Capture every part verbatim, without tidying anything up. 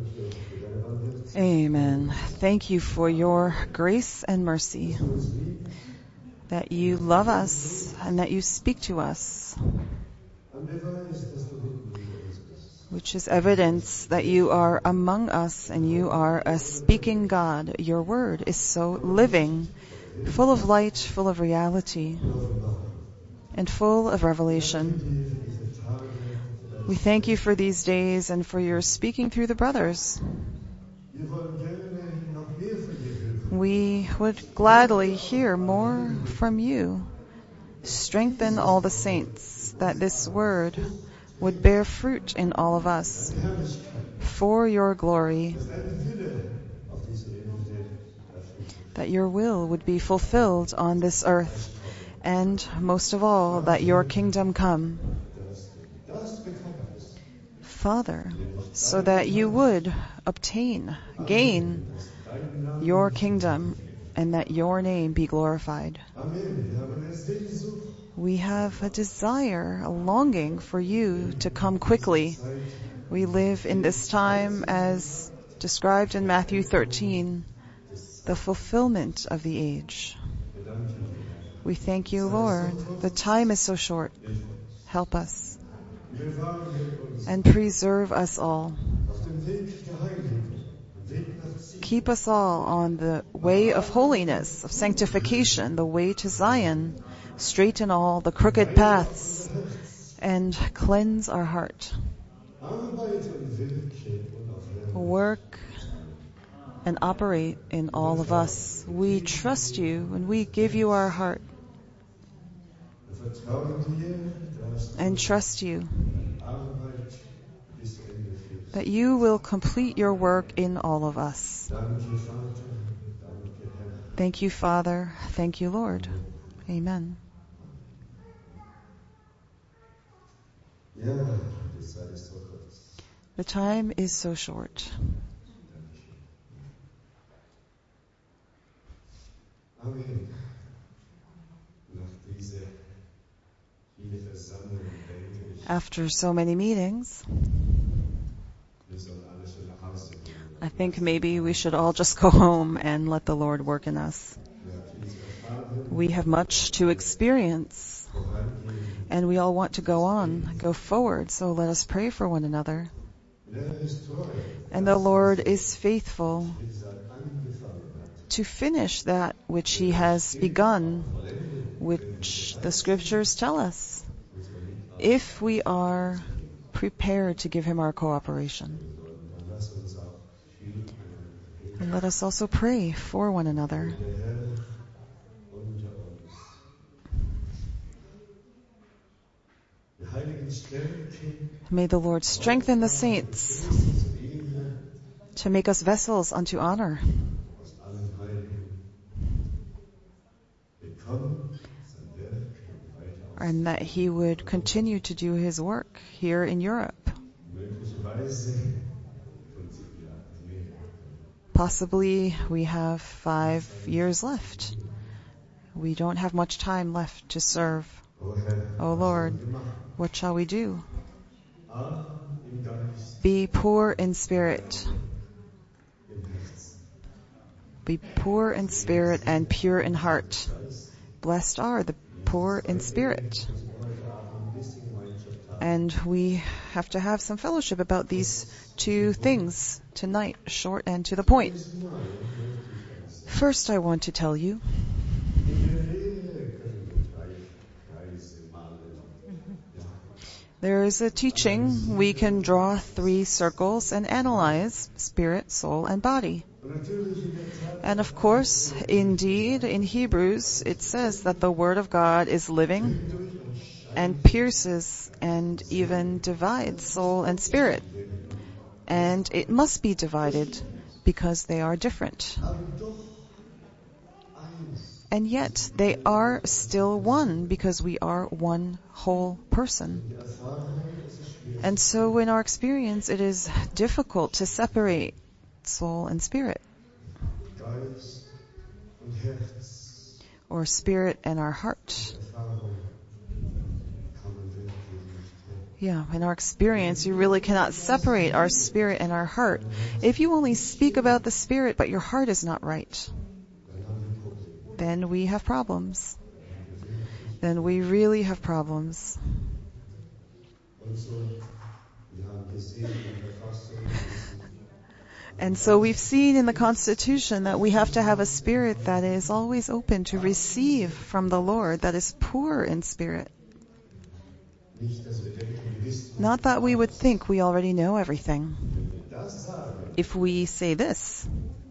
Amen. Thank you for your grace and mercy, that you love us and that you speak to us, which is evidence that you are among us and you are a speaking God. Your word is so living, full of light, full of reality, and full of revelation. We thank you for these days and for your speaking through the brothers. We would gladly hear more from you. Strengthen all the saints, that this word would bear fruit in all of us for your glory, that your will would be fulfilled on this earth, and most of all, that your kingdom come. Father, so that you would obtain, gain your kingdom, and that your name be glorified. We have a desire, a longing for you to come quickly. We live in this time as described in Matthew thirteen, the fulfillment of the age. We thank you, Lord. The time is so short. Help us and preserve us all. Keep us all on the way of holiness, of sanctification, the way to Zion. Straighten all the crooked paths and cleanse our heart. Work and operate in all of us. We trust you and we give you our heart and trust you that you will complete your work in all of us. Thank you, Father. Thank you, Lord. Amen. The time is so short. After so many meetings, I think maybe we should all just go home and let the Lord work in us. We have much to experience, and we all want to go on, go forward, so let us pray for one another. And the Lord is faithful to finish that which He has begun, which the Scriptures tell us, if we are prepared to give Him our cooperation. And let us also pray for one another. May the Lord strengthen the saints to make us vessels unto honor. And that He would continue to do His work here in Europe. Possibly we have five years left. We don't have much time left to serve. Oh Lord, what shall we do? Be poor in spirit. Be poor in spirit and pure in heart. Blessed are the poor in spirit. And we have to have some fellowship about these two things tonight, short and to the point. First, I want to tell you there is a teaching. We can draw three circles and analyze spirit, soul, and body. And of course, indeed, in Hebrews, it says that the Word of God is living and pierces and even divides soul and spirit. And it must be divided because they are different. And yet they are still one because we are one whole person. And so in our experience, it is difficult to separate soul and spirit, or spirit and our heart. Yeah, in our experience, you really cannot separate our spirit and our heart. If you only speak about the spirit, but your heart is not right, then we have problems. Then we really have problems. And so we've seen in the Constitution that we have to have a spirit that is always open to receive from the Lord, that is poor in spirit. Not that we would think we already know everything. If we say this,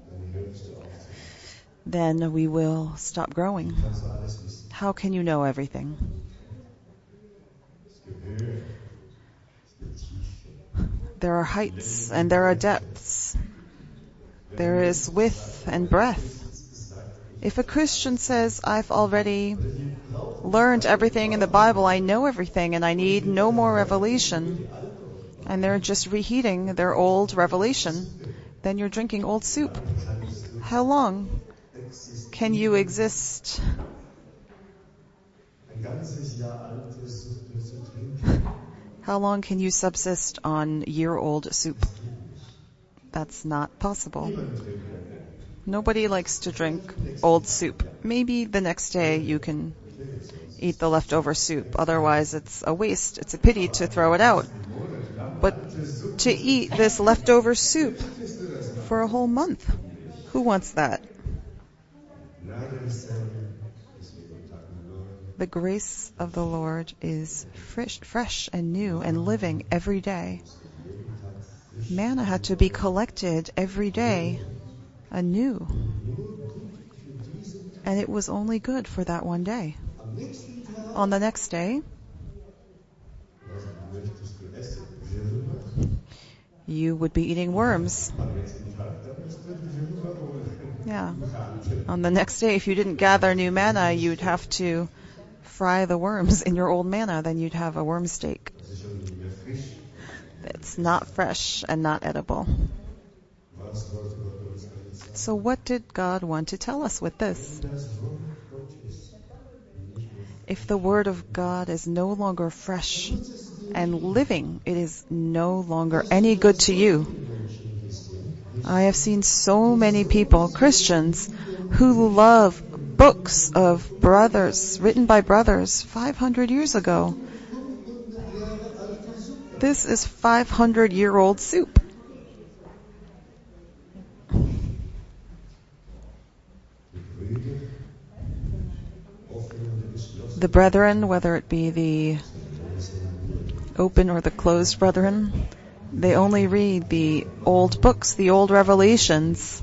then we will stop growing. How can you know everything? There are heights and there are depths. There is width and breadth. If a Christian says, I've already learned everything in the Bible, I know everything, and I need no more revelation, and they're just reheating their old revelation, then you're drinking old soup. How long can you exist? How long can you subsist on year-old soup? That's not possible. Nobody likes to drink old soup. Maybe the next day you can eat the leftover soup. Otherwise, it's a waste. It's a pity to throw it out. But to eat this leftover soup for a whole month, who wants that? The grace of the Lord is fresh, fresh and new and living every day. Manna had to be collected every day anew. And it was only good for that one day. On the next day, you would be eating worms. Yeah. On the next day, if you didn't gather new manna, you'd have to fry the worms in your old manna. Then you'd have a worm steak. It's not fresh and not edible. So what did God want to tell us with this? If the Word of God is no longer fresh and living, it is no longer any good to you. I have seen so many people, Christians, who love books of brothers, written by brothers five hundred years ago. This is five hundred year old soup. The brethren, whether it be the open or the closed brethren, they only read the old books, the old revelations,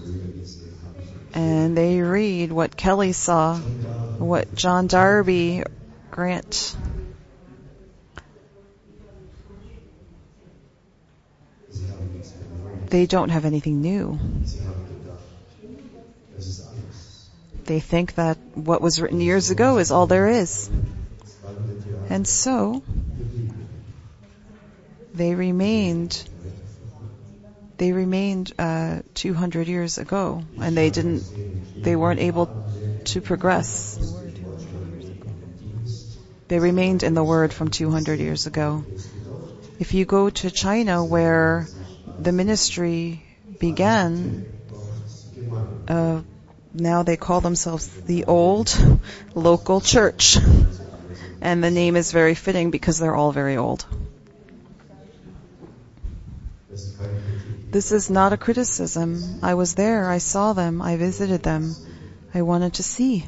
and they read what Kelly saw, what John Darby, Grant. They don't have anything new. They think that what was written years ago is all there is. And so, they remained, they remained, uh, two hundred years ago, and they didn't, they weren't able to progress. They remained in the Word from two hundred years ago. If you go to China, where the ministry began, uh, now they call themselves the Old Local Church. And the name is very fitting because they're all very old. This is not a criticism. I was there, I saw them, I visited them. I wanted to see.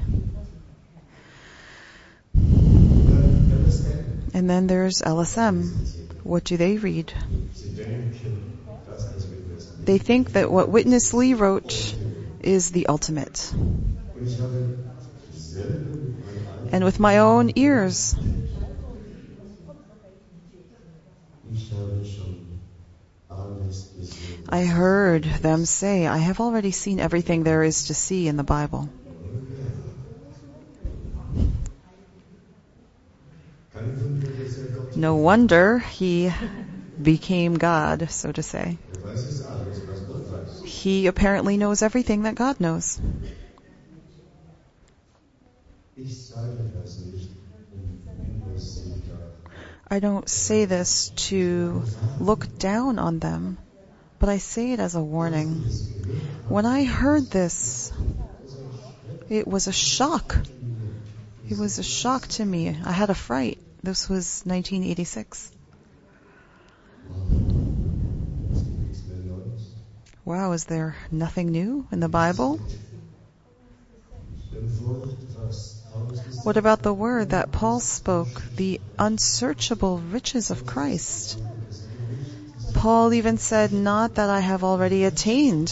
And then there's L S M. What do they read? They think that what Witness Lee wrote is the ultimate. And with my own ears, I heard them say, I have already seen everything there is to see in the Bible. No wonder he became God, so to say. He apparently knows everything that God knows. I don't say this to look down on them, but I say it as a warning. When I heard this, it was a shock. It was a shock to me. I had a fright. This was nineteen eighty-six. Wow, is there nothing new in the Bible? What about the word that Paul spoke, the unsearchable riches of Christ? Paul even said, not that I have already attained,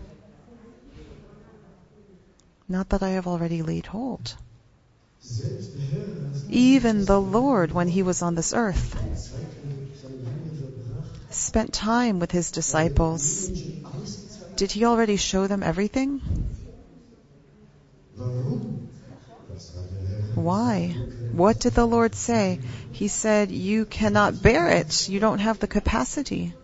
not that I have already laid hold. Even the Lord, when he was on this earth, spent time with his disciples. Did he already show them everything? Why? What did the Lord say? He said, you cannot bear it. You don't have the capacity.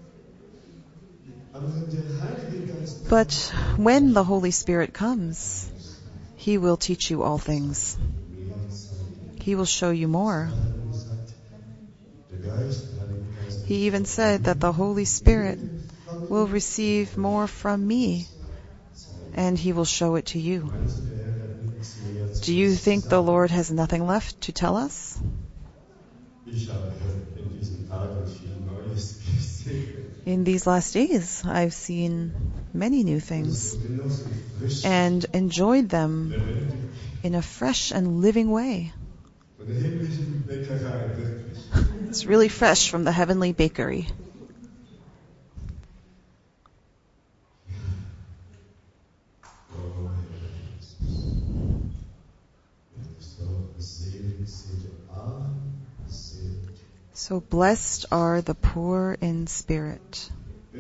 But when the Holy Spirit comes, he will teach you all things. He will show you more. He even said that the Holy Spirit will receive more from me, and he will show it to you. Do you think the Lord has nothing left to tell us? In these last days, I've seen many new things and enjoyed them in a fresh and living way. It's really fresh from the heavenly bakery. So blessed are the poor in spirit.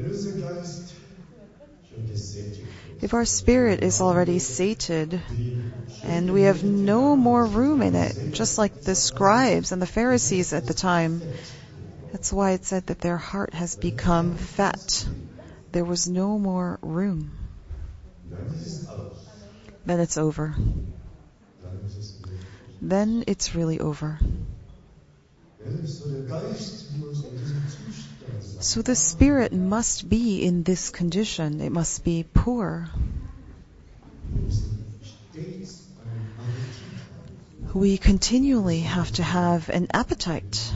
If our spirit is already sated and we have no more room in it, just like the scribes and the Pharisees at the time, that's why it said that their heart has become fat. There was no more room. Then it's over. Then it's really over. So the spirit must be in this condition. It must be poor. We continually have to have an appetite.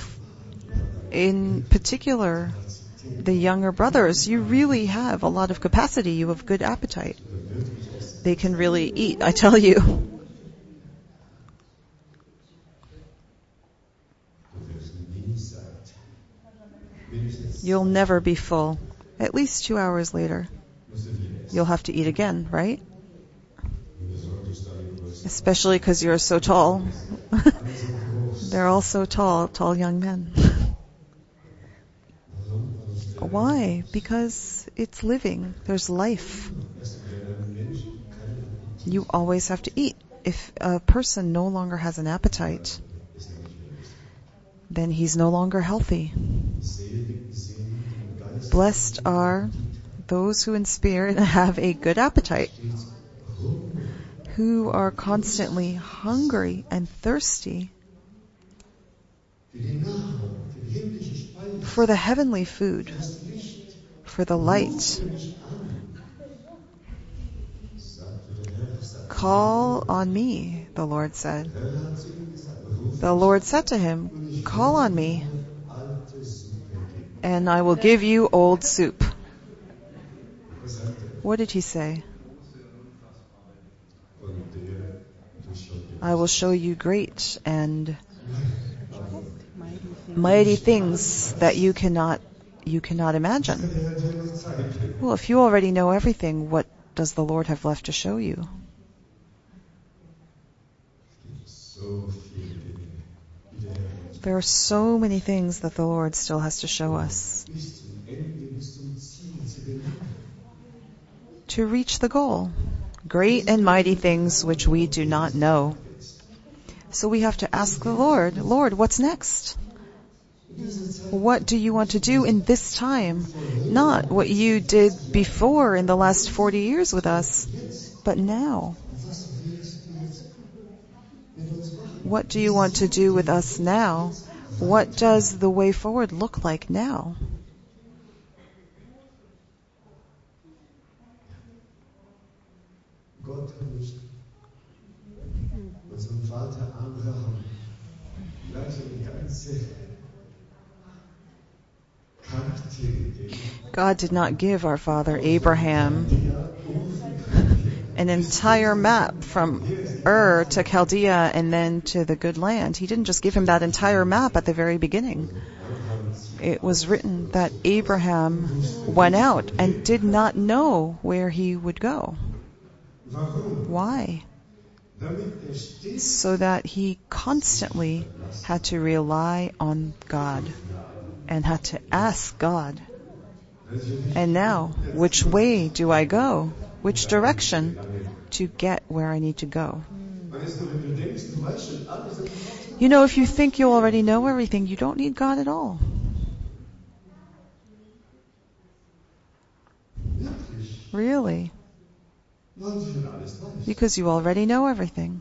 In particular, the younger brothers, you really have a lot of capacity. You have good appetite. They can really eat, I tell you. You'll never be full. At least two hours later, you'll have to eat again, right? Especially because you're so tall. They're all so tall, tall young men. Why? Because it's living. There's life. You always have to eat. If a person no longer has an appetite, then he's no longer healthy. Blessed are those who in spirit have a good appetite, who are constantly hungry and thirsty for the heavenly food, for the light. Call on me, the Lord said. The Lord said to him, call on me, and I will give you old soup. What did he say? I will show you great and mighty things that you cannot you cannot imagine. Well, if you already know everything, what does the Lord have left to show you? There are so many things that the Lord still has to show us to reach the goal. Great and mighty things which we do not know. So we have to ask the Lord, Lord, what's next? What do you want to do in this time? Not what you did before in the last forty years with us, but now. What do you want to do with us now? What does the way forward look like now? God did not give our father Abraham an entire map from Ur to Chaldea and then to the good land. He didn't just give him that entire map at the very beginning. It was written that Abraham went out and did not know where he would go. Why? So that he constantly had to rely on God and had to ask God. And now, which way do I go? Which direction to get where I need to go? You know, if you think you already know everything, you don't need God at all. Really? Because you already know everything.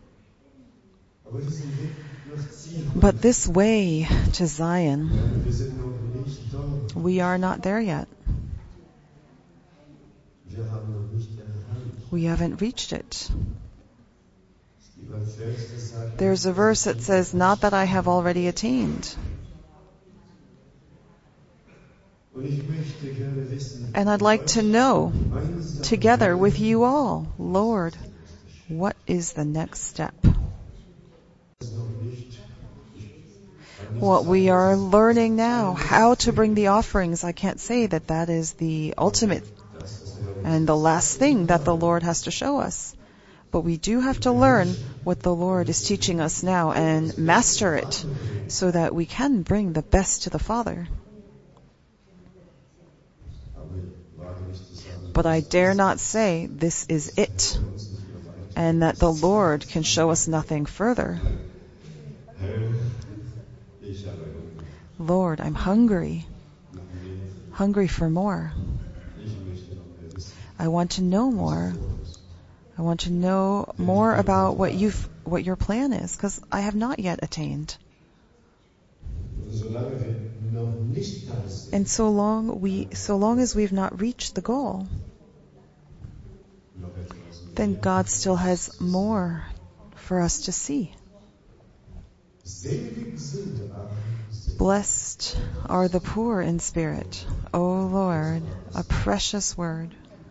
But this way to Zion, we are not there yet. We haven't reached it. There's a verse that says, not that I have already attained. And I'd like to know, together with you all, Lord, what is the next step? What we are learning now, how to bring the offerings, I can't say that that is the ultimate and the last thing that the Lord has to show us. But we do have to learn what the Lord is teaching us now and master it so that we can bring the best to the Father. But I dare not say this is it and that the Lord can show us nothing further. Lord, I'm hungry, hungry for more. I want to know more. I want to know more about what you've, what your plan is, because I have not yet attained. And so long we, so long as we've not reached the goal, then God still has more for us to see. Blessed are the poor in spirit, O Lord, a precious word.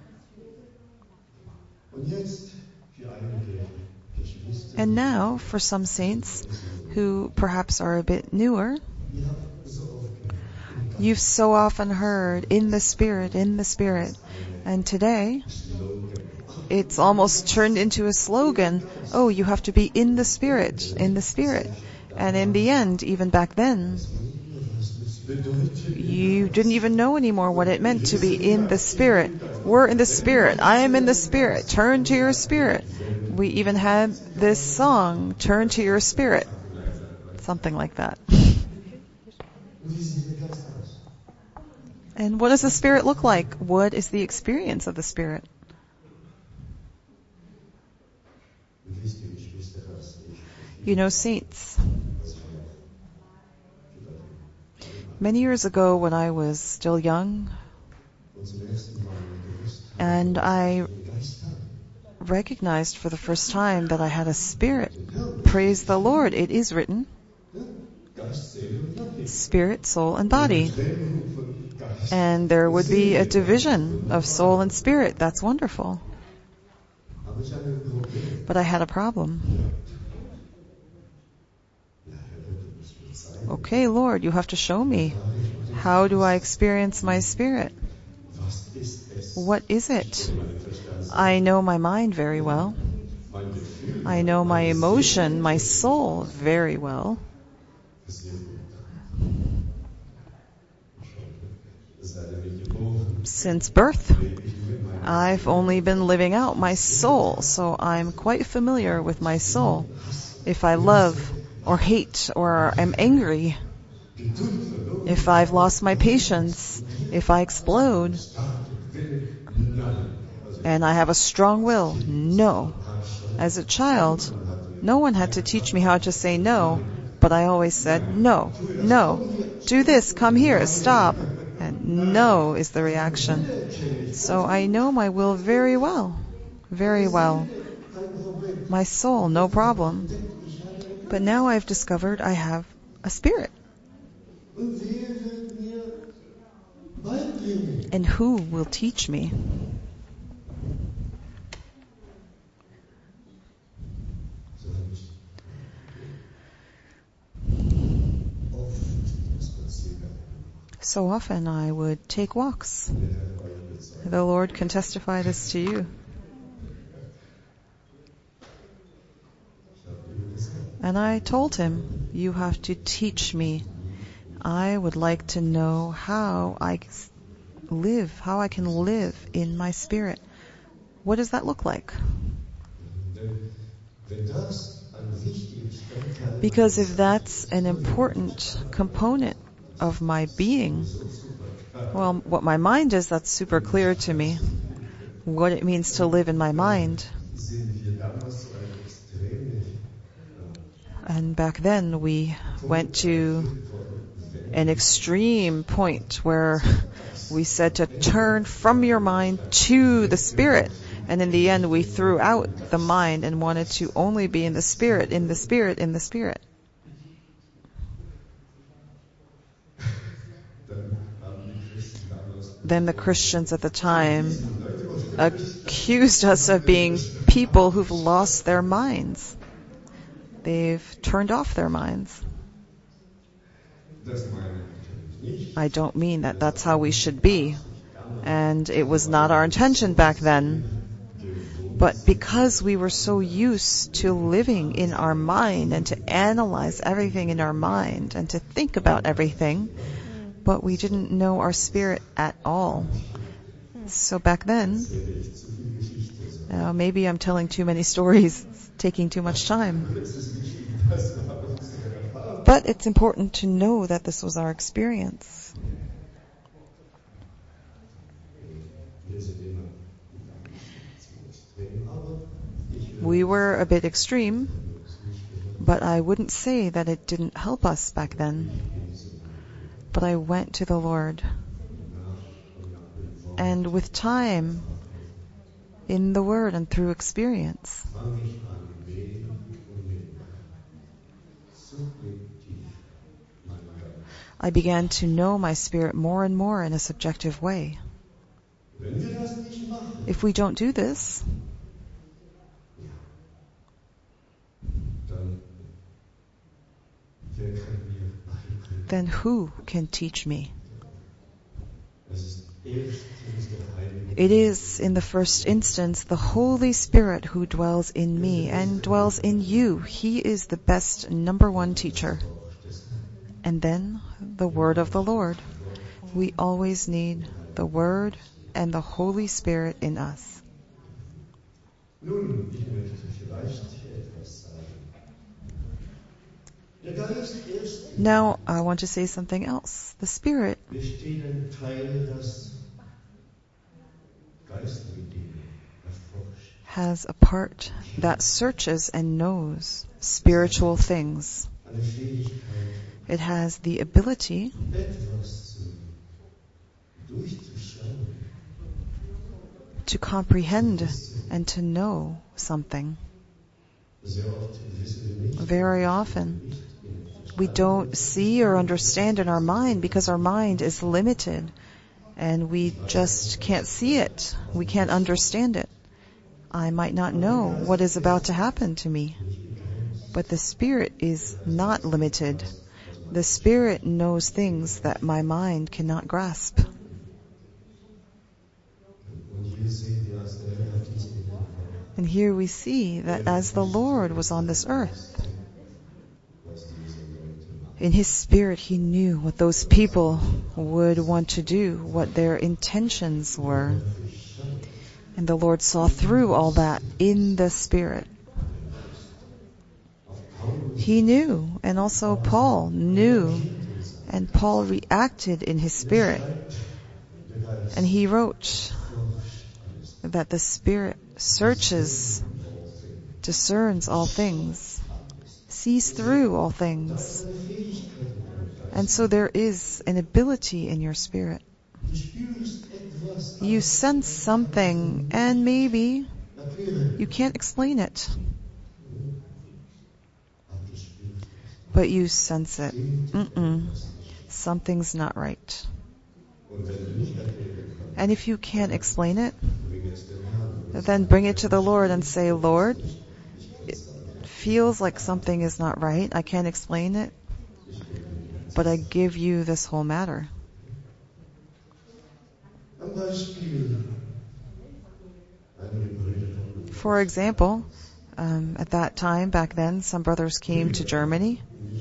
And now, for some saints who perhaps are a bit newer, you've so often heard, in the Spirit, in the Spirit. And today, it's almost turned into a slogan. Oh, you have to be in the Spirit, in the Spirit. And in the end, even back then, you didn't even know anymore what it meant to be in the Spirit. We're in the Spirit. I am in the Spirit. Turn to your Spirit. We even had this song, Turn to Your Spirit. Something like that. And what does the Spirit look like? What is the experience of the Spirit? You know, saints, many years ago when I was still young, and I recognized for the first time that I had a spirit. Praise the Lord, it is written. Spirit, soul, and body. And there would be a division of soul and spirit. That's wonderful. But I had a problem. Okay, Lord, you have to show me. How do I experience my spirit? What is it? I know my mind very well. I know my emotion, my soul very well. Since birth, I've only been living out my soul, so I'm quite familiar with my soul. If I love or hate or am angry, if I've lost my patience, if I explode, and I have a strong will, no. As a child, no one had to teach me how to say no. But I always said, no, no, do this, come here, stop. And no is the reaction. So I know my will very well, very well. My soul, no problem. But now I've discovered I have a spirit. And who will teach me? So often I would take walks. The Lord can testify this to you. And I told him, you have to teach me. I would like to know how I live, how I can live in my spirit. What does that look like? Because if that's an important component of my being, well, what my mind is, that's super clear to me. What it means to live in my mind. And back then we went to an extreme point where we said to turn from your mind to the spirit. And in the end we threw out the mind and wanted to only be in the spirit, in the spirit, in the spirit. Then the Christians at the time accused us of being people who've lost their minds. They've turned off their minds. I don't mean that that's how we should be. And it was not our intention back then. But because we were so used to living in our mind and to analyze everything in our mind and to think about everything, but we didn't know our spirit at all. So back then, uh, maybe I'm telling too many stories, it's taking too much time. But it's important to know that this was our experience. We were a bit extreme, but I wouldn't say that it didn't help us back then. But I went to the Lord. And with time, in the Word and through experience, I began to know my spirit more and more in a subjective way. If we don't do this, then who can teach me? It is, in the first instance, the Holy Spirit who dwells in me and dwells in you. He is the best number one teacher. And then the Word of the Lord. We always need the Word and the Holy Spirit in us. Now, I want to say something else. The Spirit has a part that searches and knows spiritual things. It has the ability to comprehend and to know something. Very often, we don't see or understand in our mind because our mind is limited and we just can't see it. We can't understand it. I might not know what is about to happen to me, but the Spirit is not limited. The Spirit knows things that my mind cannot grasp. And here we see that as the Lord was on this earth, in His Spirit He knew what those people would want to do, what their intentions were. And the Lord saw through all that in the Spirit. He knew, and also Paul knew, and Paul reacted in his spirit. And he wrote that the Spirit searches, discerns all things, sees through all things. And so there is an ability in your spirit. You sense something and maybe you can't explain it. But you sense it. Mm-mm. Something's not right. And if you can't explain it, then bring it to the Lord and say, Lord, it feels like something is not right. I can't explain it, but I give you this whole matter. For example, um, at that time, back then, some brothers came to Germany.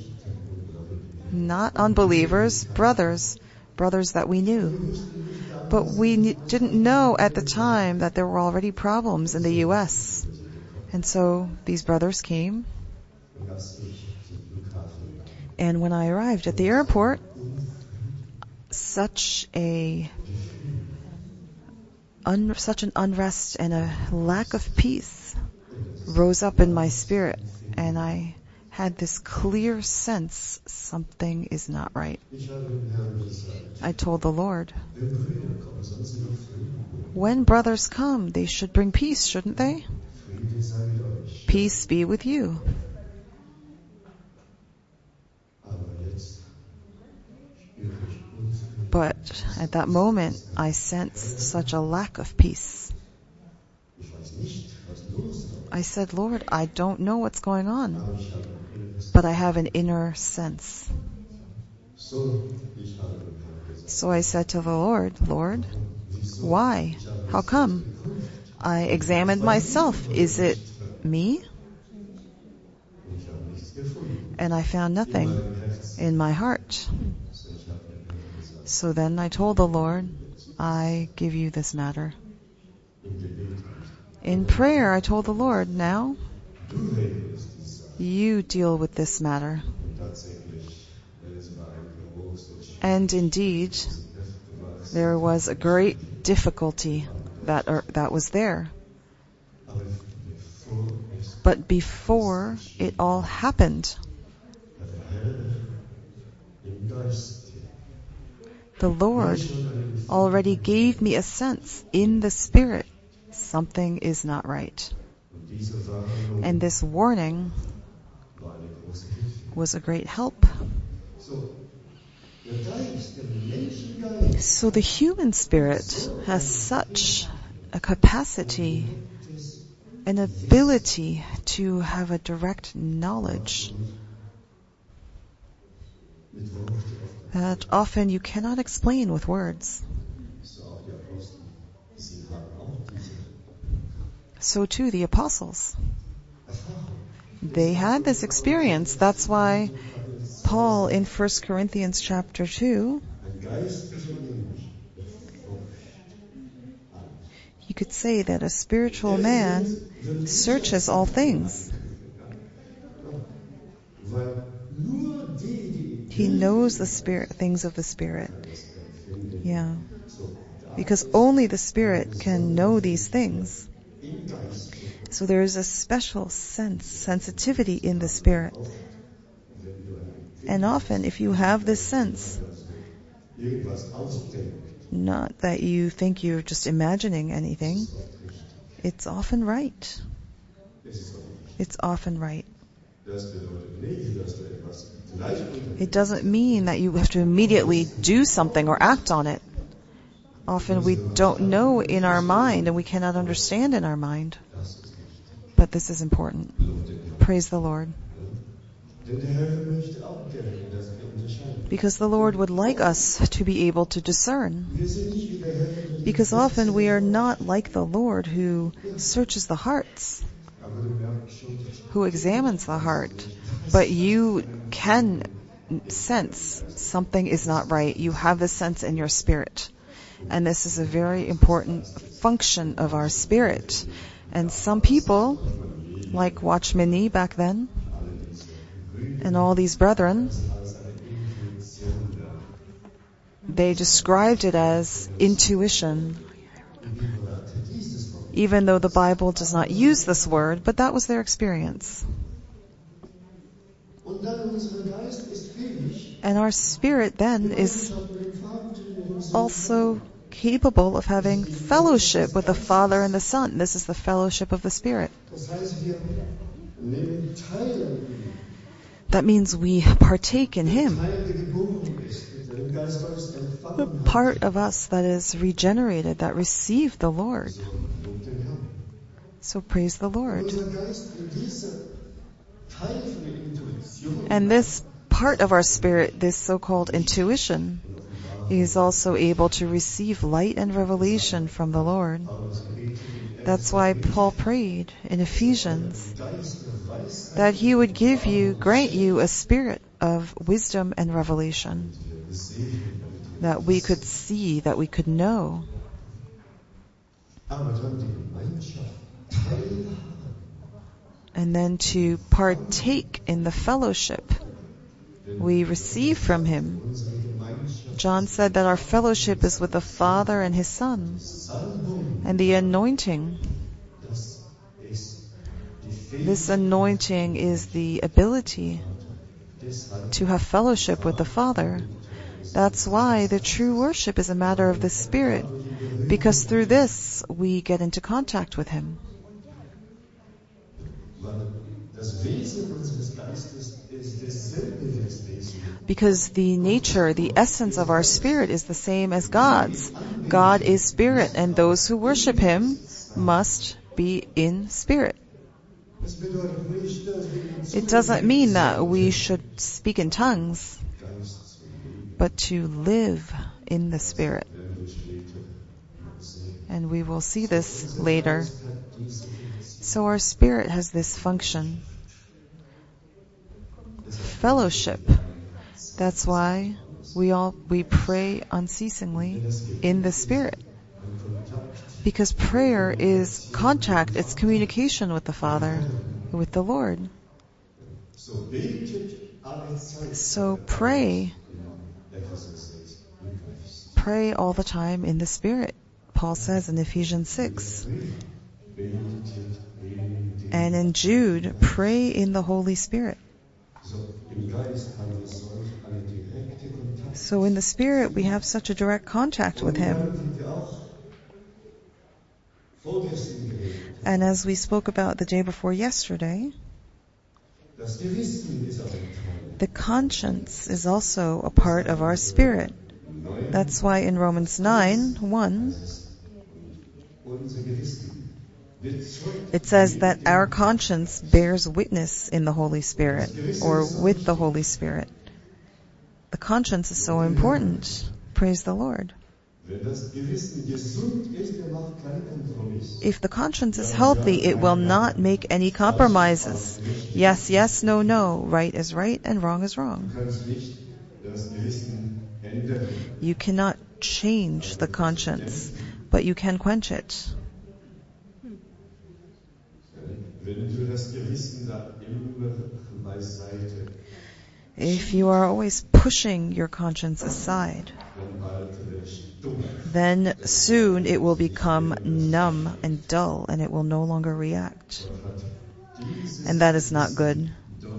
Not unbelievers, brothers, brothers that we knew. But we didn't know at the time that there were already problems in the U S. And so these brothers came. And when I arrived at the airport, such a un, such an unrest and a lack of peace rose up in my spirit, and I had this clear sense something is not right. I told the Lord, when brothers come, they should bring peace, shouldn't they? Peace be with you. But at that moment, I sensed such a lack of peace. I said, Lord, I don't know what's going on, but I have an inner sense. So I said to the Lord, Lord, why? How come? I examined myself. Is it me? And I found nothing in my heart. So then I told the Lord, I give you this matter. In prayer, I told the Lord, now, you deal with this matter. And indeed, there was a great difficulty that er, that was there. But before it all happened, the Lord already gave me a sense in the Spirit something is not right. And this warning was a great help. So the human spirit has such a capacity, an ability to have a direct knowledge that often you cannot explain with words. So too the apostles. They had this experience. That's why Paul in First Corinthians chapter two, you could say that a spiritual man searches all things. He knows the spirit, things of the Spirit. Yeah. Because only the Spirit can know these things. So there is a special sense, sensitivity in the Spirit. And often, if you have this sense, not that you think you're just imagining anything, it's often right. It's often right. It doesn't mean that you have to immediately do something or act on it. Often we don't know in our mind and we cannot understand in our mind. But this is important. Praise the Lord. Because the Lord would like us to be able to discern. Because often we are not like the Lord who searches the hearts, who examines the heart. But you can sense something is not right. You have this sense in your spirit. And this is a very important function of our spirit. And some people, like Watchman Nee back then, and all these brethren, they described it as intuition, even though the Bible does not use this word, but that was their experience. And our spirit then is also capable of having fellowship with the Father and the Son. This is the fellowship of the Spirit. That means we partake in Him. The part of us that is regenerated, that received the Lord. So praise the Lord. And this part of our spirit, this so-called intuition, is also able to receive light and revelation from the Lord. That's why Paul prayed in Ephesians that He would give you, grant you a spirit of wisdom and revelation, that we could see, that we could know. And then to partake in the fellowship we receive from Him. John said that our fellowship is with the Father and His Son. And the anointing, this anointing is the ability to have fellowship with the Father. That's why the true worship is a matter of the Spirit, because through this we get into contact with Him. Because the nature, the essence of our spirit is the same as God's. God is spirit, and those who worship Him must be in spirit. It doesn't mean that we should speak in tongues, but to live in the Spirit. And we will see this later. So our spirit has this function. Fellowship. That's why we all we pray unceasingly in the Spirit. Because prayer is contact, it's communication with the Father, with the Lord. So pray. Pray all the time in the Spirit. Paul says in Ephesians six. And in Jude, pray in the Holy Spirit. So in the Spirit, we have such a direct contact with Him. And as we spoke about the day before yesterday, the conscience is also a part of our spirit. That's why in Romans nine one, it says that our conscience bears witness in the Holy Spirit, or with the Holy Spirit. The conscience is so important. Praise the Lord. If the conscience is healthy, it will not make any compromises. Yes, yes, no, no. Right is right and wrong is wrong. You cannot change the conscience, but you can quench it. If you are always pushing your conscience aside, then soon it will become numb and dull and it will no longer react. And that is not good.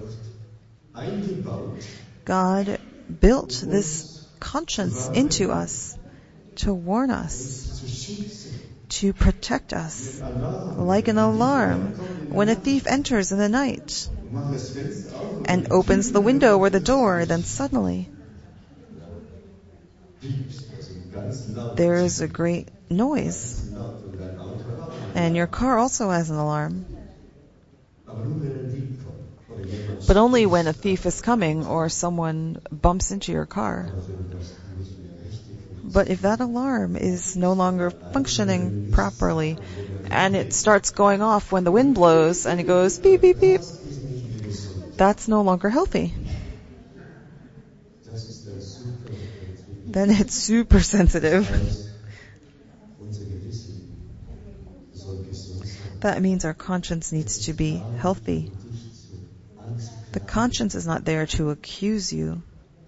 God built this conscience into us to warn us, to protect us, like an alarm when a thief enters in the night and opens the window or the door, then suddenly there is a great noise. And your car also has an alarm. But only when a thief is coming or someone bumps into your car. But if that alarm is no longer functioning properly and it starts going off when the wind blows and it goes beep, beep, beep, that's no longer healthy. Then it's super sensitive. That means our conscience needs to be healthy. The conscience is not there to accuse you.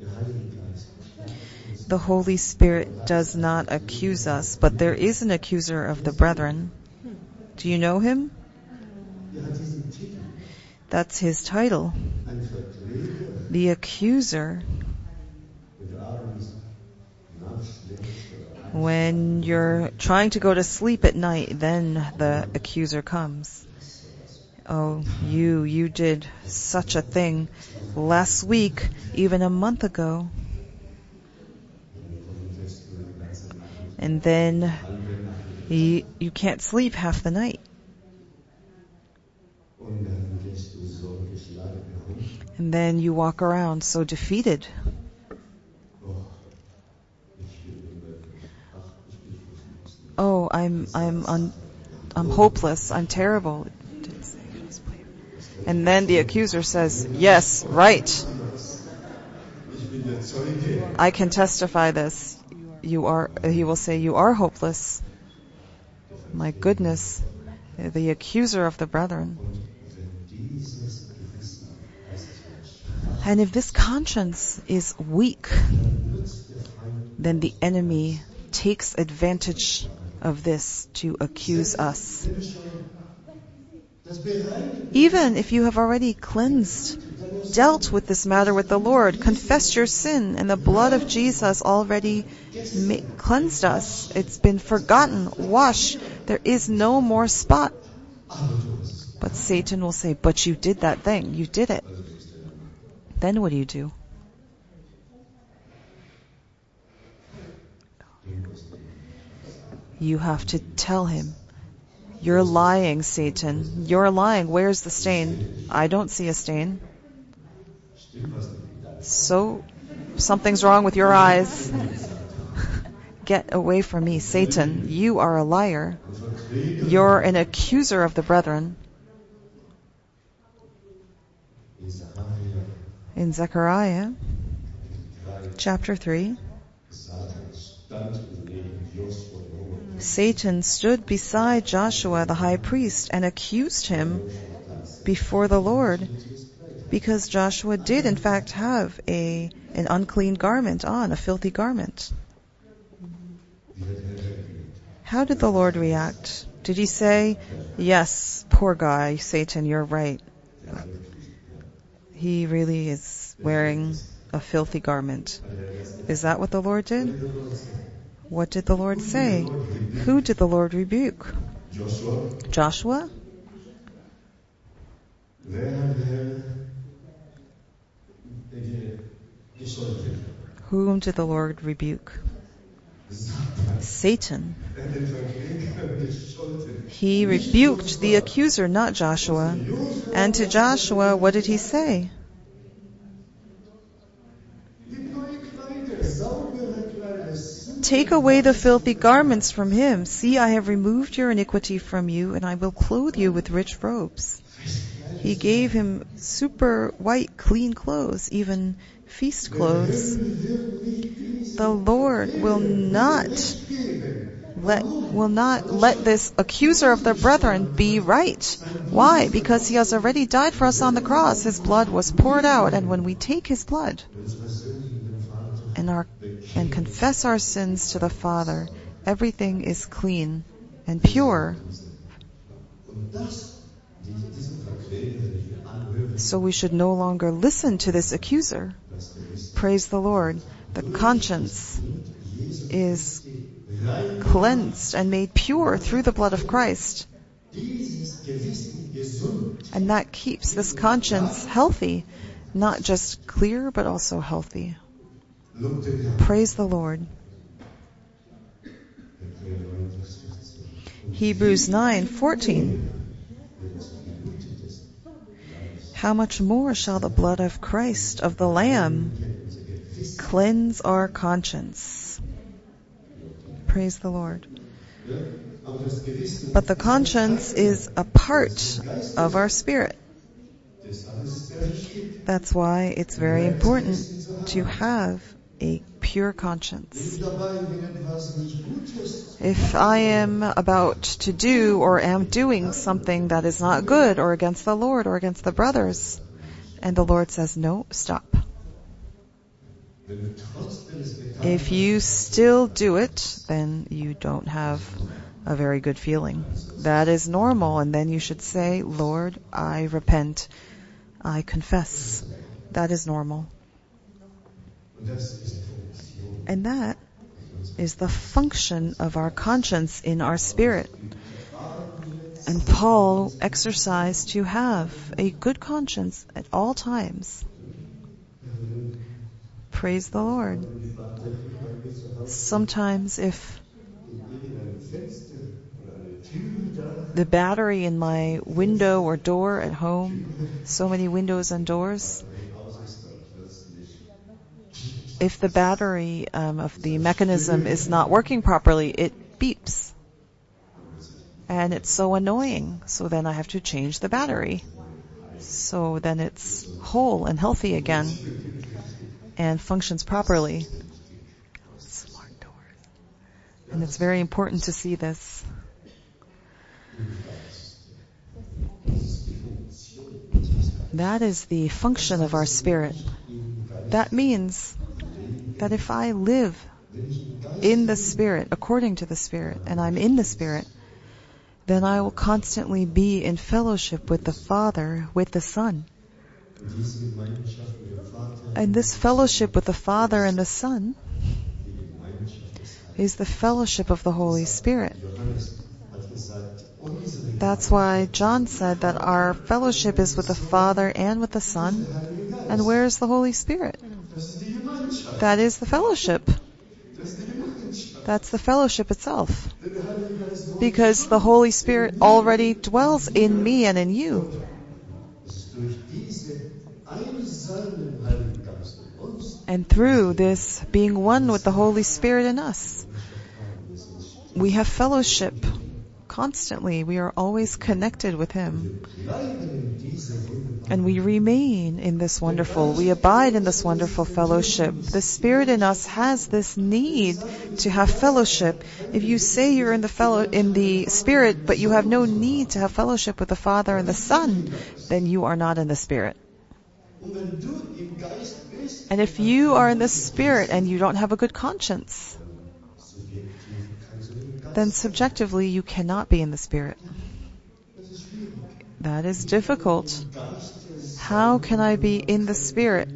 The Holy Spirit does not accuse us, but there is an accuser of the brethren. Do you know him? That's his title. The accuser, when you're trying to go to sleep at night, then the accuser comes. Oh, you, you did such a thing last week, even a month ago. And then you, you can't sleep half the night. And then you walk around so defeated. Oh, I'm I'm un, I'm hopeless. I'm terrible. And then the accuser says, "Yes, right. I can testify this. You are." He will say, "You are hopeless." My goodness, the accuser of the brethren. And if this conscience is weak, then the enemy takes advantage of this to accuse us. Even if you have already cleansed, dealt with this matter with the Lord, confessed your sin, and the blood of Jesus already ma- cleansed us, it's been forgotten, washed, there is no more spot. But Satan will say, but you did that thing, you did it. Then what do you do? You have to tell him, you're lying, Satan. You're lying. Where's the stain? I don't see a stain. So, something's wrong with your eyes. Get away from me, Satan. You are a liar. You're an accuser of the brethren. In Zechariah, chapter three, Satan stood beside Joshua the high priest and accused him before the Lord, because Joshua did in fact have a an unclean garment on, a filthy garment. How did the Lord react? Did he say, yes, poor guy, Satan, you're right. He really is wearing a filthy garment. Is that what the Lord did? What did the Lord say? Who did the Lord rebuke? Joshua? Whom did the Lord rebuke? Satan. He rebuked the accuser, not Joshua. And to Joshua, what did he say? Take away the filthy garments from him. See, I have removed your iniquity from you, and I will clothe you with rich robes. He gave him super white, clean clothes, even feast clothes. The Lord will not let will not let this accuser of the brethren be right. Why? Because he has already died for us on the cross. His blood was poured out, and when we take his blood and our and confess our sins to the Father, everything is clean and pure. So we should no longer listen to this accuser. Praise the Lord. The conscience is cleansed and made pure through the blood of Christ. And that keeps this conscience healthy, not just clear, but also healthy. Praise the Lord. Hebrews nine fourteen. How much more shall the blood of Christ, of the Lamb, cleanse our conscience? Praise the Lord. But the conscience is a part of our spirit. That's why it's very important to have a pure conscience. If I am about to do or am doing something that is not good or against the Lord or against the brothers, and the Lord says, no, stop. If you still do it, then you don't have a very good feeling. That is normal, and then you should say, Lord, I repent. I confess That is normal. And that is the function of our conscience in our spirit. And Paul exercised to have a good conscience at all times. Praise the Lord. Sometimes if the battery in my window or door at home, so many windows and doors, if the battery um, of the mechanism is not working properly, it beeps. And it's so annoying. So then I have to change the battery. So then it's whole and healthy again and functions properly. Smart doors. And it's very important to see this. That is the function of our spirit. That means that if I live in the Spirit, according to the Spirit, and I'm in the Spirit, then I will constantly be in fellowship with the Father, with the Son. And this fellowship with the Father and the Son is the fellowship of the Holy Spirit. That's why John said that our fellowship is with the Father and with the Son. And where is the Holy Spirit? That is the fellowship. That's the fellowship itself. Because the Holy Spirit already dwells in me and in you. And through this being one with the Holy Spirit in us, we have fellowship constantly. We are always connected with Him. And we remain in this wonderful, we abide in this wonderful fellowship. The Spirit in us has this need to have fellowship. If you say you're in the fellow, in the Spirit, but you have no need to have fellowship with the Father and the Son, then you are not in the Spirit. And if you are in the Spirit and you don't have a good conscience, then subjectively you cannot be in the Spirit. That is difficult. How can I be in the Spirit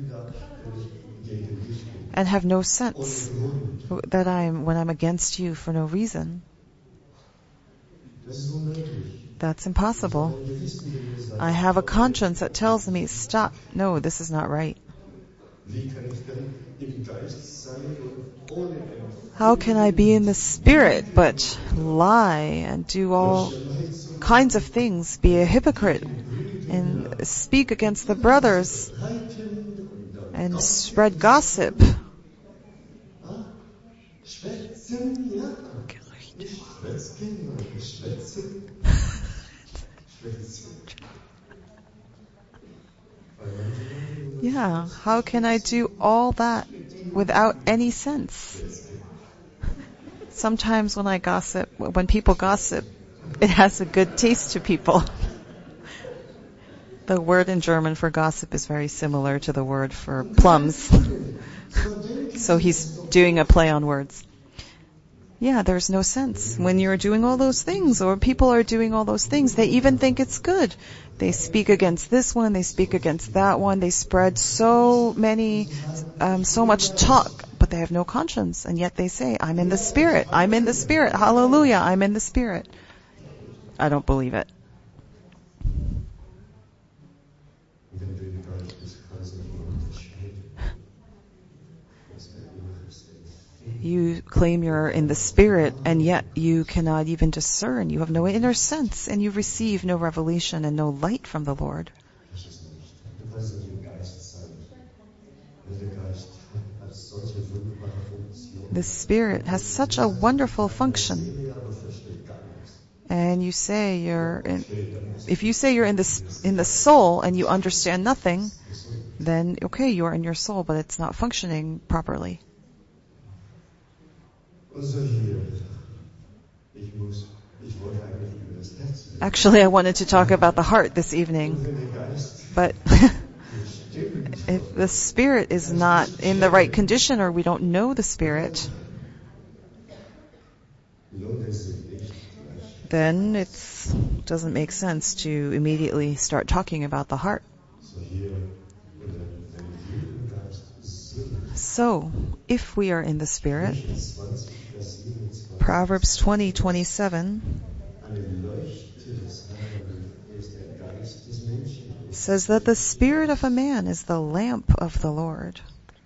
and have no sense that I'm when I'm against you for no reason? That's impossible. I have a conscience that tells me, stop, no, this is not right. How can I be in the Spirit but lie and do all kinds of things, be a hypocrite and speak against the brothers and spread gossip? Yeah, how can I do all that without any sense? Sometimes when I gossip, when people gossip, it has a good taste to people. The word in German for gossip is very similar to the word for plums. So he's doing a play on words. Yeah, there's no sense. When you're doing all those things, or people are doing all those things, they even think it's good. They speak against this one, they speak against that one, they spread so many, um, so much talk, but they have no conscience, and yet they say, I'm in the Spirit, I'm in the Spirit, hallelujah, I'm in the Spirit. I don't believe it. You claim you're in the Spirit, and yet you cannot even discern. You have no inner sense, and you receive no revelation and no light from the Lord. The Spirit has such a wonderful function. And you say you're in, if you say you're in the, in the soul and you understand nothing, then okay, you're in your soul, but it's not functioning properly. Actually, I wanted to talk about the heart this evening, but if the Spirit is not in the right condition, or we don't know the Spirit, then it doesn't make sense to immediately start talking about the heart. So, if we are in the Spirit, Proverbs twenty twenty-seven says that the spirit of a man is the lamp of the Lord.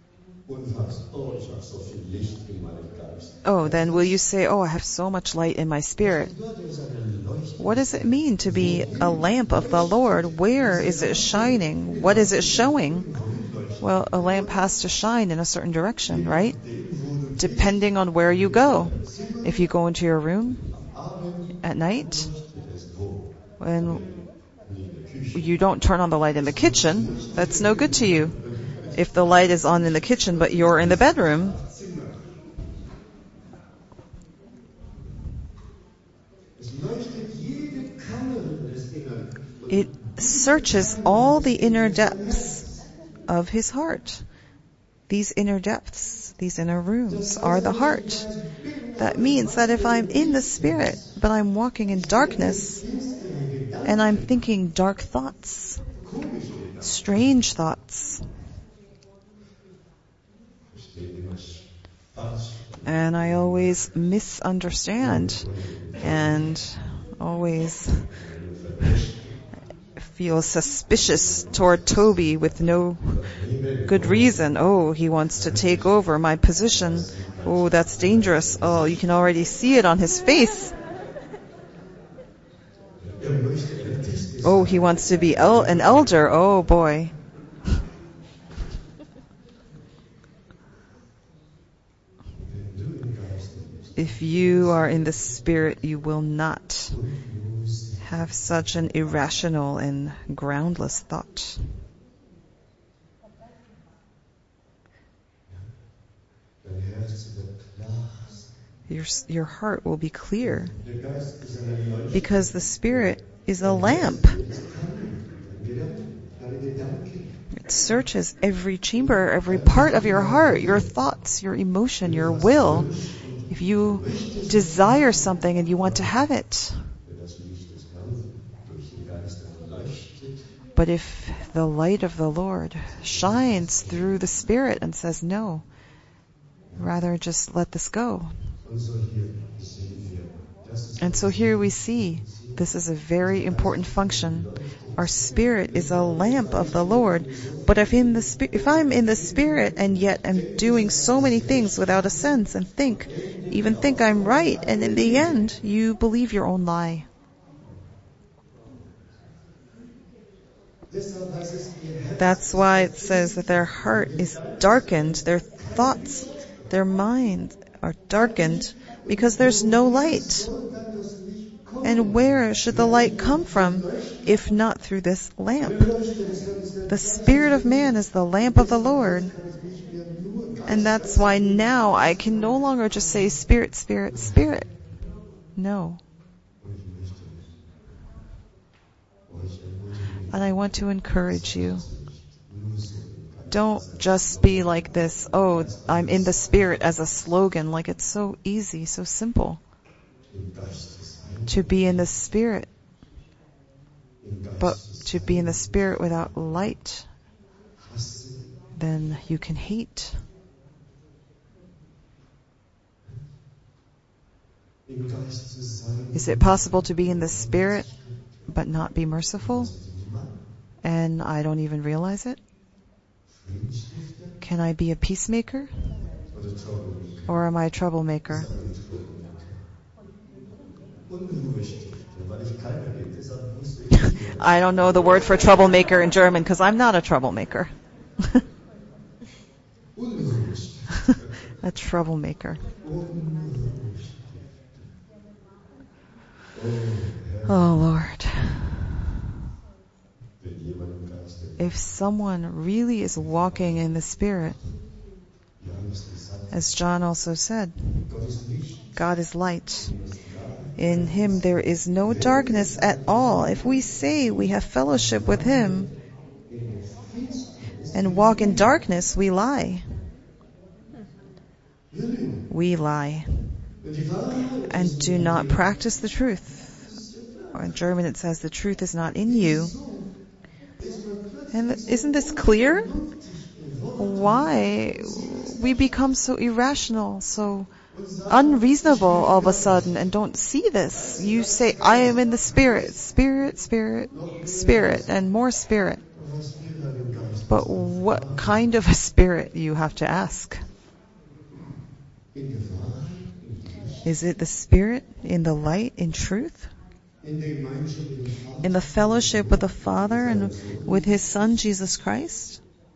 Oh, then will you say, oh, I have so much light in my spirit. What does it mean to be a lamp of the Lord? Where is it shining? What is it showing? Well, a lamp has to shine in a certain direction, right? Depending on where you go. If you go into your room at night, and you don't turn on the light in the kitchen, that's no good to you. If the light is on in the kitchen, but you're in the bedroom, it searches all the inner depths of his heart. These inner depths, these inner rooms are the heart. That means that if I'm in the Spirit, but I'm walking in darkness, and I'm thinking dark thoughts, strange thoughts, and I always misunderstand and always feel suspicious toward Toby with no good reason. Oh, he wants to take over my position. Oh, that's dangerous. Oh, you can already see it on his face. Oh, he wants to be el- an elder. Oh, boy. If you are in the Spirit, you will not have such an irrational and groundless thought. Your, your heart will be clear because the Spirit is a lamp. It searches every chamber, every part of your heart, your thoughts, your emotion, your will. If you desire something and you want to have it, but if the light of the Lord shines through the Spirit and says, no, rather just let this go. And so here we see this is a very important function. Our spirit is a lamp of the Lord. But if in the spi- if I'm in the Spirit and yet am doing so many things without a sense and think, even think I'm right, and in the end you believe your own lie. That's why it says that their heart is darkened, their thoughts, their mind are darkened because there's no light. And where should the light come from if not through this lamp? The spirit of man is the lamp of the Lord. And that's why now I can no longer just say spirit, spirit, spirit. No. And I want to encourage you. Don't just be like this, oh, I'm in the Spirit as a slogan, like it's so easy, so simple. To be in the Spirit, but to be in the Spirit without light, then you can hate. Is it possible to be in the Spirit but not be merciful? And I don't even realize it? Can I be a peacemaker? Or am I a troublemaker? I don't know the word for troublemaker in German because I'm not a troublemaker. A troublemaker. Oh, Lord. If someone really is walking in the Spirit, as John also said, God is light. In Him there is no darkness at all. If we say we have fellowship with Him and walk in darkness, we lie. We lie and do not practice the truth. Or in German it says the truth is not in you. And isn't this clear? Why? we become so irrational, so unreasonable all of a sudden and don't see this. You say, I am in the Spirit, Spirit, Spirit, Spirit, and more Spirit. But what kind of a Spirit, you have to ask? Is it the Spirit in the light, in truth? In the fellowship with the Father and with His Son, Jesus Christ?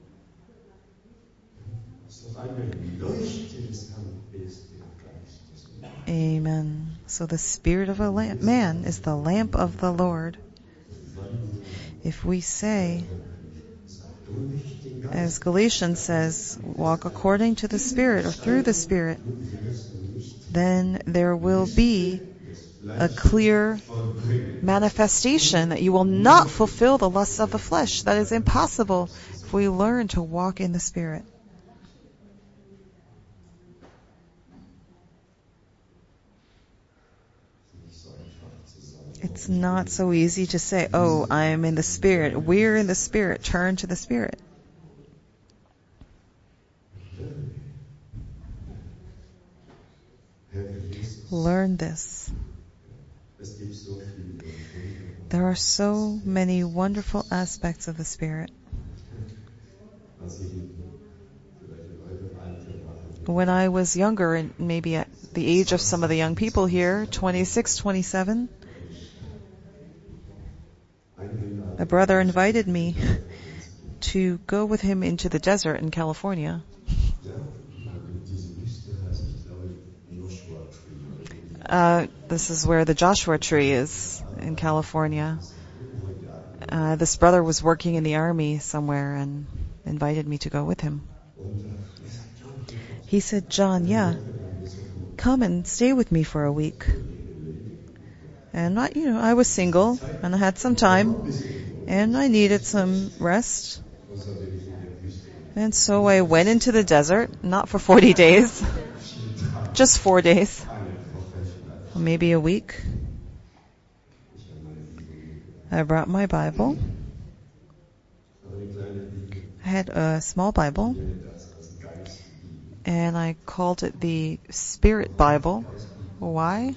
Amen. So the spirit of a lamp, man is the lamp of the Lord. If we say, as Galatians says, walk according to the Spirit or through the Spirit, then there will be a clear manifestation that you will not fulfill the lusts of the flesh. That is impossible if we learn to walk in the Spirit. It's not so easy to say, oh, I am in the Spirit. We're in the Spirit. Turn to the Spirit. Learn this. There are so many wonderful aspects of the Spirit. When I was younger, and maybe at the age of some of the young people here, twenty-six, twenty-seven, a brother invited me to go with him into the desert in California. Uh, this is where the Joshua tree is in California. Uh, this brother was working in the army somewhere and invited me to go with him. He said, John, yeah, come and stay with me for a week. And I, you know, I was single and I had some time and I needed some rest. And so I went into the desert, not for forty days, just four days. Maybe a week. I brought my Bible. I had a small Bible, and I called it the Spirit Bible. Why?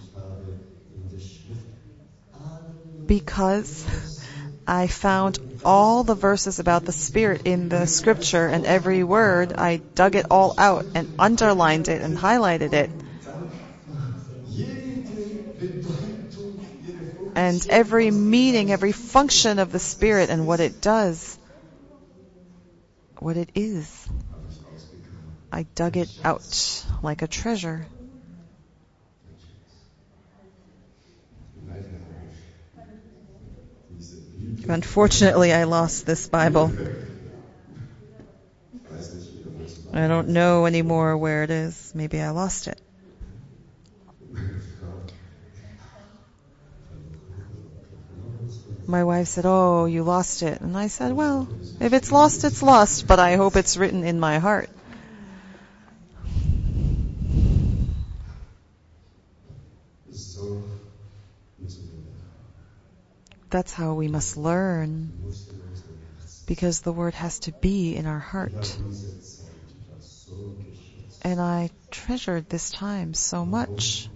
Because I found all the verses about the Spirit in the Scripture, and every word, I dug it all out and underlined it and highlighted it. And every meaning, every function of the Spirit and what it does, what it is, I dug it out like a treasure. Unfortunately, I lost this Bible. I don't know anymore where it is. Maybe I lost it. My wife said, oh, you lost it. And I said, well, if it's lost, it's lost, but I hope it's written in my heart. That's how we must learn, because the Word has to be in our heart. And I treasured this time so much,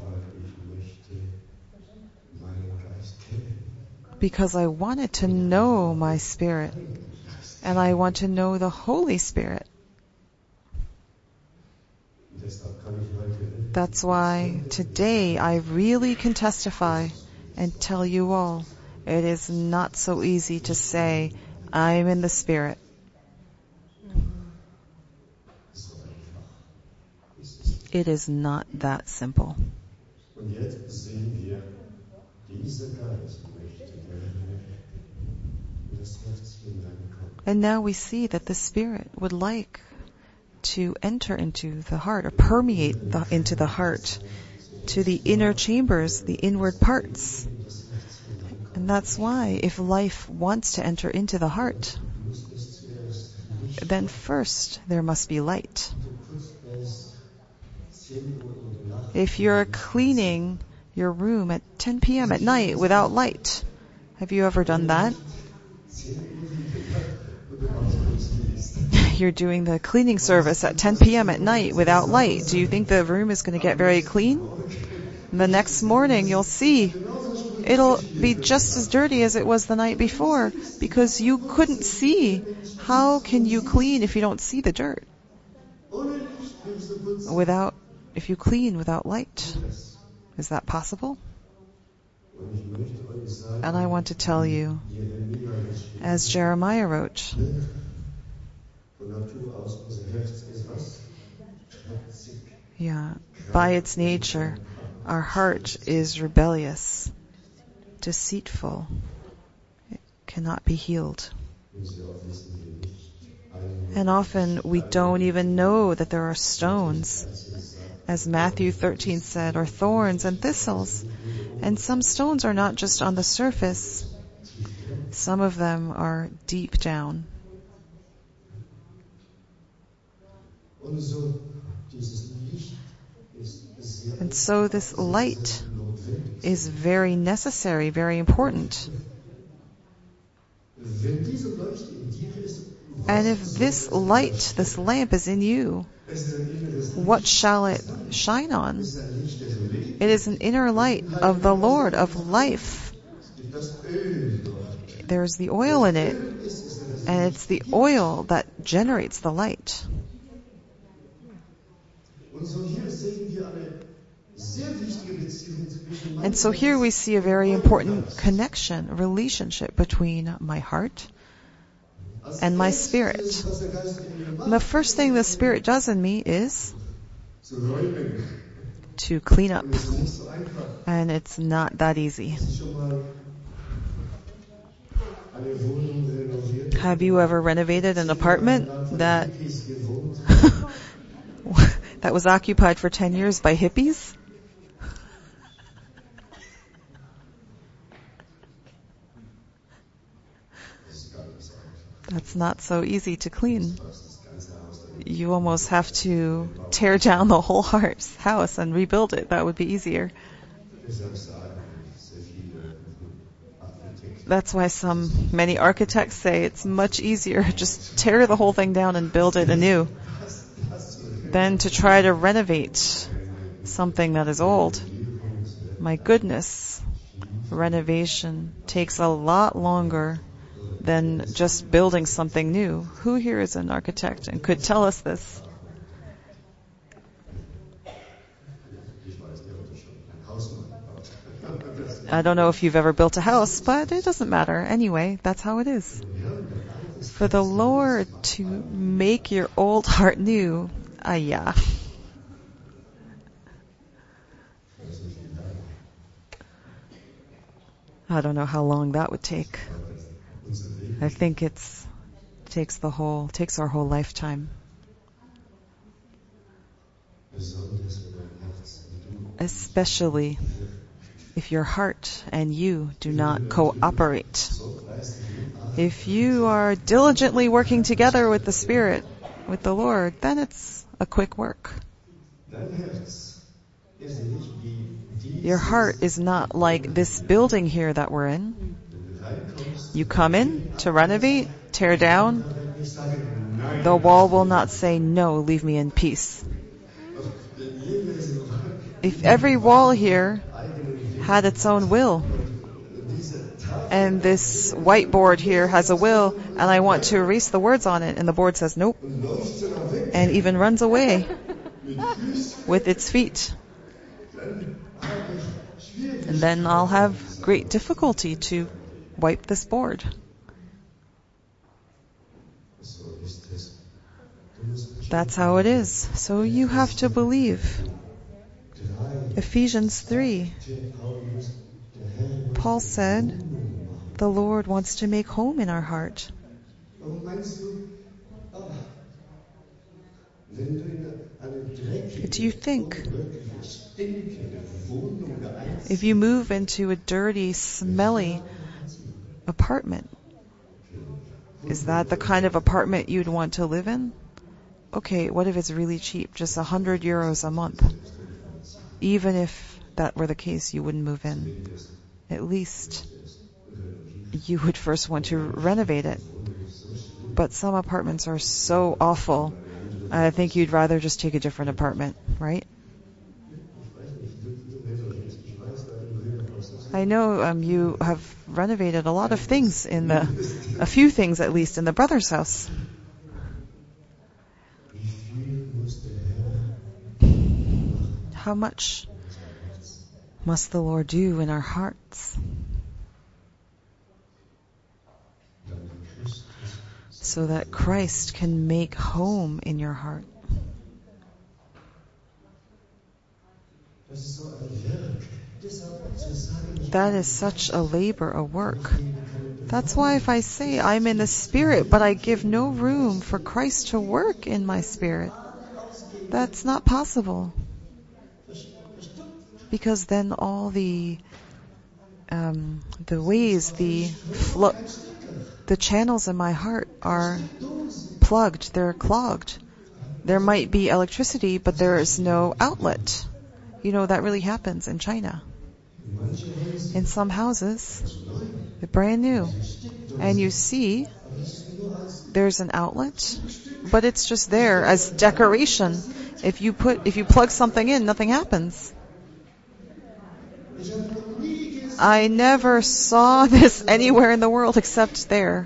because I wanted to know my Spirit, and I want to know the Holy Spirit. That's why today I really can testify and tell you all, it is not so easy to say, I'm in the Spirit. It is not that simple. And now we see that the Spirit would like to enter into the heart, or permeate the, into the heart, to the inner chambers, the inward parts. And that's why if life wants to enter into the heart, then first there must be light. If you're cleaning your room at ten p.m. at night without light, have you ever done that? here doing the cleaning service at ten p.m. at night without light. Do you think the room is going to get very clean? And the next morning you'll see it'll be just as dirty as it was the night before because you couldn't see. How can you clean if you don't see the dirt? Without, if you clean without light. Is that possible? And I want to tell you, as Jeremiah wrote, yeah, by its nature, our heart is rebellious, deceitful. It cannot be healed. And often we don't even know that there are stones, as Matthew thirteen said, or thorns and thistles. And some stones are not just on the surface. Some of them are deep down. And so this light is very necessary, very important. And if this light, this lamp is in you, what shall it shine on? It is an inner light of the Lord, of life. There's the oil in it, and it's the oil that generates the light. And so here we see a very important connection, a relationship between my heart and my spirit. And the first thing the Spirit does in me is to clean up. And it's not that easy. Have you ever renovated an apartment that that was occupied for ten years by hippies? That's not so easy to clean. You almost have to tear down the whole house and rebuild it. That would be easier. That's why some many architects say it's much easier just tear the whole thing down and build it anew than to try to renovate something that is old. My goodness, renovation takes a lot longer than just building something new. Who here is an architect and could tell us this? I don't know if you've ever built a house, but it doesn't matter. Anyway, that's how it is. For the Lord to make your old heart new, ah, yeah. I don't know how long that would take. I think it's takes the whole takes our whole lifetime. Especially if your heart and you do not cooperate. If you are diligently working together with the Spirit, with the Lord, then it's a quick work. Your heart is not like this building here that we're in. You come in to renovate, tear down. The wall will not say, no, leave me in peace. If every wall here had its own will, and this whiteboard here has a will, and I want to erase the words on it, and the board says nope, and even runs away with its feet, and then I'll have great difficulty to wipe this board. That's how it is. So you have to believe. Ephesians three. Paul said, the Lord wants to make home in our heart. Do you think if you move into a dirty, smelly apartment, is that the kind of apartment you'd want to live in? Okay, what if it's really cheap, just a hundred euros a month? Even if that were the case, you wouldn't move in. At least you would first want to renovate it. but some apartments are so awful. I think you'd rather just take a different apartment, right? I know um, you have renovated a lot of things in the, a few things at least in the brother's house. How much must the Lord do in our hearts so that Christ can make home in your heart? That is such a labor, a work. That's why if I say I'm in the Spirit, but I give no room for Christ to work in my spirit, that's not possible. Because then all the um, the ways, the flo- the channels in my heart are plugged, they're clogged. There might be electricity, but there is no outlet. You know, that really happens in China. In some houses, they're brand new, and you see there's an outlet, but it's just there as decoration. If you put, if you plug something in, nothing happens. I never saw this anywhere in the world except there.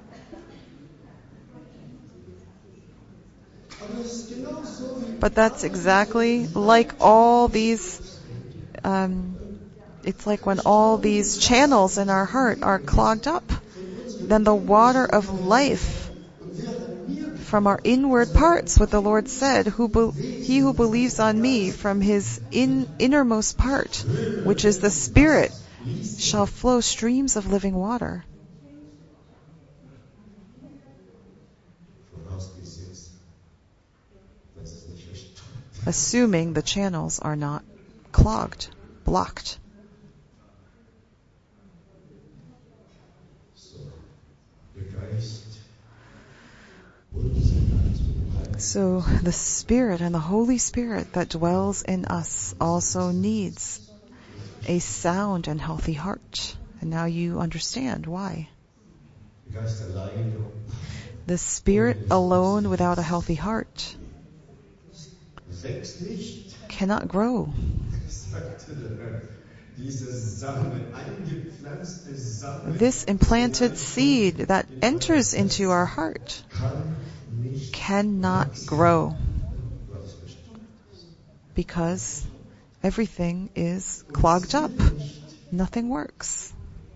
But that's exactly like all these, um, it's like when all these channels in our heart are clogged up, then the water of life from our inward parts, what the Lord said, who be- he who believes on me from his in- innermost part, which is the Spirit, shall flow streams of living water. Assuming the channels are not clogged, blocked. So the Spirit and the Holy Spirit that dwells in us also needs a sound and healthy heart. And now you understand why. The Spirit alone without a healthy heart cannot grow. This implanted seed that enters into our heart cannot grow because everything is clogged up. Nothing works.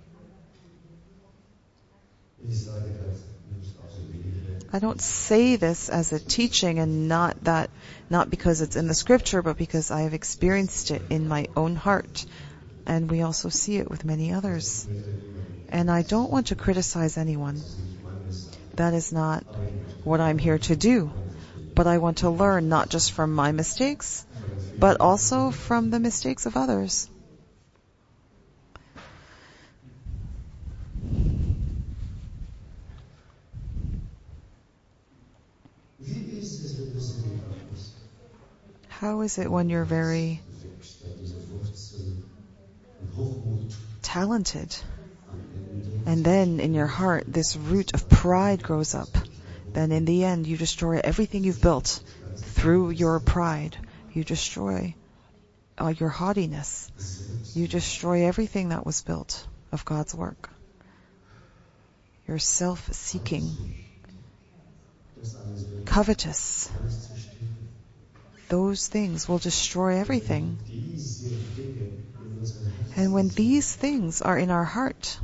I don't say this as a teaching, and not that, not because it's in the scripture, but because I have experienced it in my own heart. And we also see it with many others. And I don't want to criticize anyone. That is not what I'm here to do. But I want to learn not just from my mistakes, but also from the mistakes of others. How is it when you're very talented, and then in your heart this root of pride grows up? Then in the end you destroy everything you've built through your pride. You destroy uh, your haughtiness. You destroy everything that was built of God's work. You're self-seeking, covetous. Those things will destroy everything. And when these things are in our heart,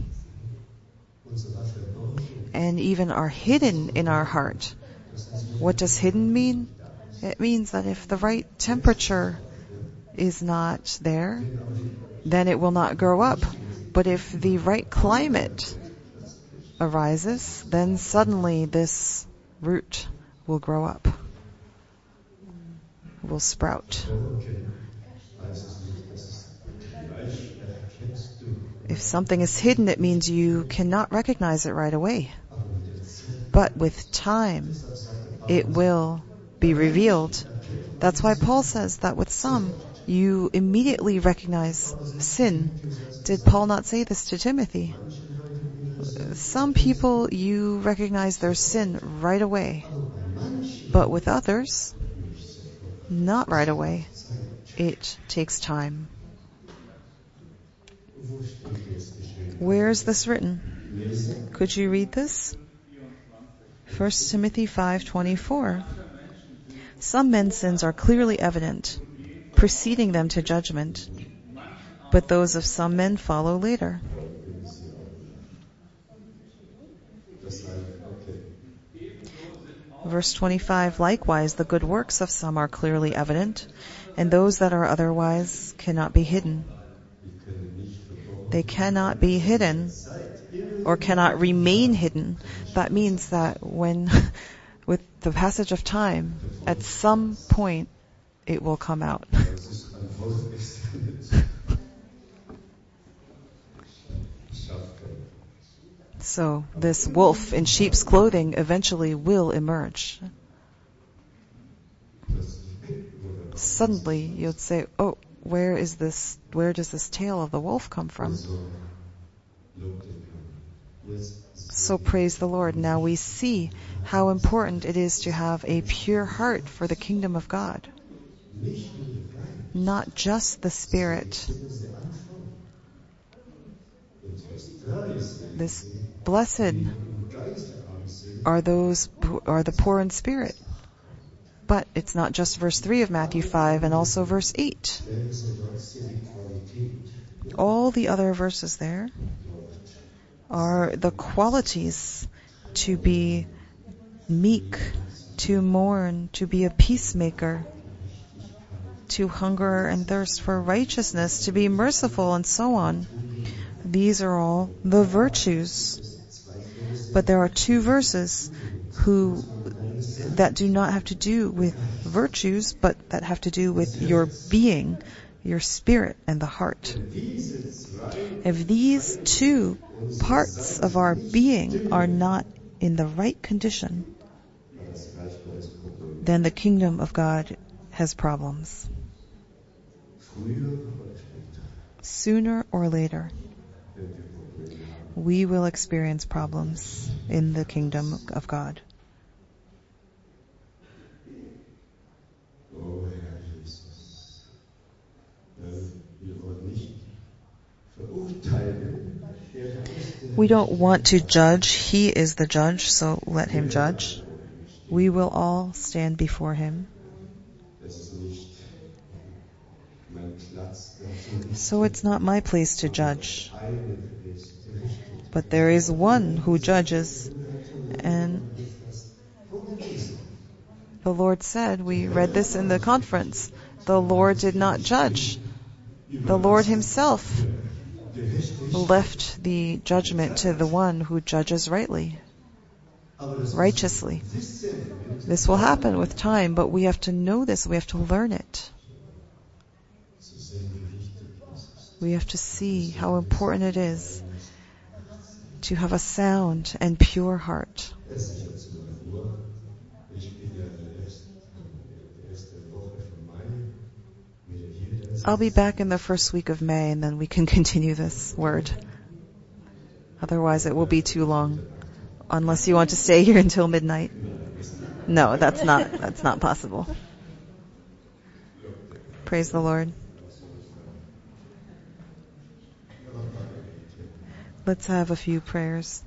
and even are hidden in our heart, what does hidden mean? It means that if the right temperature is not there, then it will not grow up. But if the right climate arises, then suddenly this root will grow up, will sprout. If something is hidden, it means you cannot recognize it right away. But with time, it will be revealed. That's why Paul says that with some, you immediately recognize sin. Did Paul not say this to Timothy? some people, you recognize their sin right away. But with others, not right away. It takes time. Where is this written? Could you read this? First Timothy five twenty-four. Some men's sins are clearly evident, preceding them to judgment, but those of some men follow later. Verse twenty-five, likewise, the good works of some are clearly evident, and those that are otherwise cannot be hidden. They cannot be hidden, or cannot remain hidden. That means that when, with the passage of time, at some point, it will come out. So this wolf in sheep's clothing eventually will emerge. Suddenly you'd say, oh, where is this, where does this tail of the wolf come from? So praise the Lord. Now we see how important it is to have a pure heart for the kingdom of God. Not just the spirit. This blessed are those who are the poor in spirit. But it's not just verse three of Matthew five and also verse eight. All the other verses there are the qualities to be meek, to mourn, to be a peacemaker, to hunger and thirst for righteousness, to be merciful, and so on. These are all the virtues. But there are two verses who that do not have to do with virtues, but that have to do with your being, your spirit, and the heart. If these two parts of our being are not in the right condition, then the kingdom of God has problems. Sooner or later, we will experience problems in the kingdom of God. We don't want to judge. He is the judge, so let him judge. We will all stand before him. So it's not my place to judge. But there is one who judges, and the Lord said, we read this in the conference, the Lord did not judge. The Lord himself left the judgment to the one who judges rightly, righteously. This will happen with time, but we have to know this, we have to learn it. We have to see how important it is to have a sound and pure heart. I'll be back in the first week of May, and then we can continue this word. Otherwise it will be too long. Unless you want to stay here until midnight. No, that's not, that's not possible. Praise the Lord. Let's have a few prayers.